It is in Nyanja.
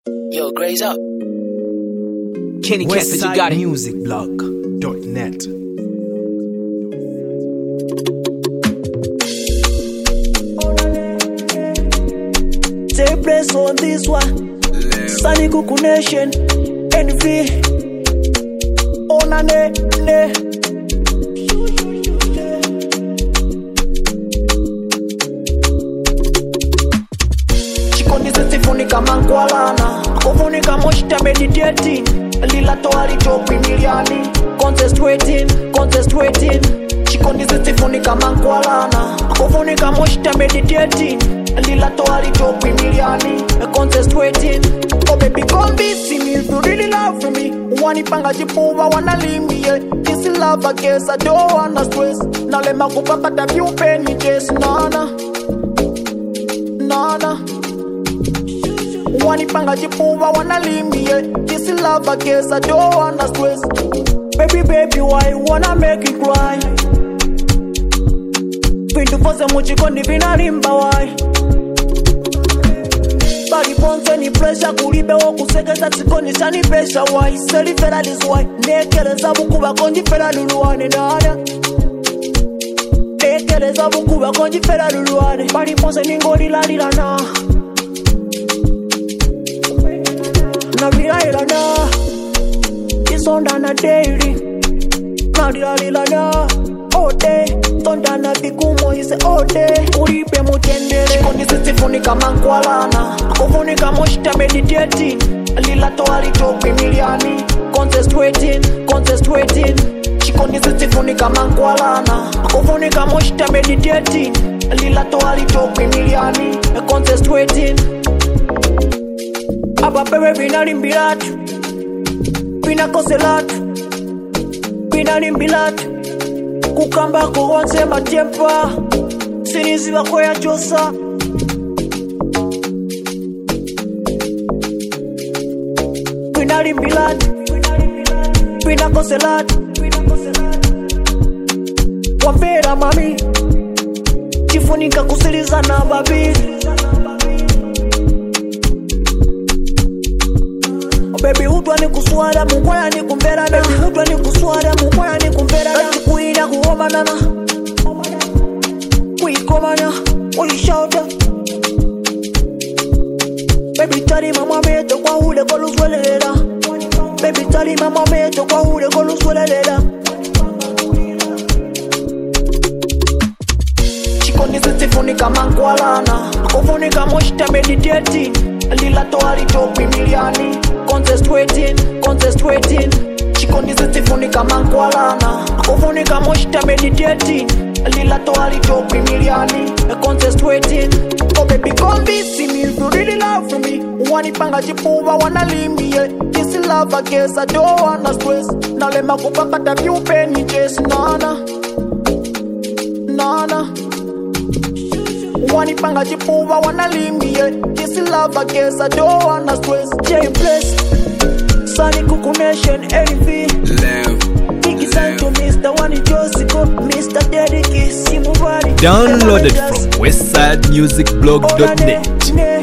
Yo, Gray's up. Kenny Campus, you got it. Musicblog.net. Take place on this one. Sunny Kuku Nation. NV. Ona ne. Funika mankwalana kufunika moshita meditating lila toali topi miliani contest waiting chikondi funika mankwalana kufunika moshita meditating lila toali topi miliani contest waiting. Oh baby come be see me if you really love for me wanipanga chipuva wanna leave me yeah. This is love I guess I don't wanna stress na lema kupapata view pen me just nana wanipanga chipuva wanna leave me yeah. This is love I guess I don't wanna stress. Baby why you wanna make it cry? Pintu pose muchikondi vinalimba why? Bali ponse ni pressure kulibe wokusekeza tsikoni shani pesha why? Seli fela this why? Nekeleza bukuba konji fela luluwane nana nekeleza bukuba konji fela luluwane bali ponse ningoli lalila na Naviralana, it's on a daily. Nadiralana, all day. Tondana Bikumo is all day. Uripe Mutendere. Chikondi funika mankwalana. Kufunika moshita meditating. Lila toali topi miliani. Contest waiting. Chikondi funika mankwalana. Kufunika moshita meditating. Lila toali topi miliani. Contest waiting. Aba bebe vinalimbilat vinakoselat vinalimbilat kukamba kugonse matempa siniziba koya josa vinalimbilat vinakoselat wambera mami chifunika kusiliza na babi Baby utwa ni kuswada mukwaya ni kumbera na Baby utwa ni kuswada mukwaya ni kumbera na Kuina kuhoma nana Kuikomana Kuishauta Baby tari mama meto kwa hule koluswelelera Baby tari mama meto kwa hule koluswelelera Chikondi funika mankwalana Kufunika moshita meditating Lila toali topi miliani Contest waiting Chikondi funika mankwalana Kufunika moshita meditating Lila toali topi miliani Contest waiting. Oh baby come be see me if you really love for me wanipanga chipuva wanna leave me yeah. This is love I guess I don't wanna stress na lema kupapata view pen just nana wanipanga chipuva wanna leave me yeah. This is love I guess I don't wanna stress. J Bless Sunny Kuku Nation NV Biggie sign to Mr. Wani Josiko Mr. Dediki Simubari Downloaded from westsidemusicblog.net.